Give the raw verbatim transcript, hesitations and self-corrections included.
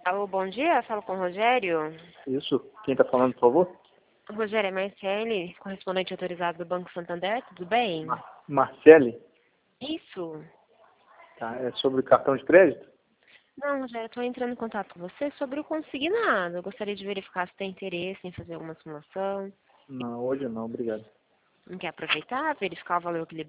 Alô, bom dia, falo com o Rogério. Isso. Quem está falando, por favor? Rogério, é Marcele, correspondente autorizado do Banco Santander, tudo bem? Mar Marcele? Isso. Tá, é sobre cartão de crédito? Não, Rogério, estou entrando em contato com você sobre o consignado. Eu gostaria de verificar se tem interesse em fazer alguma simulação. Não, hoje não, obrigado. Não quer aproveitar, verificar o valor que ele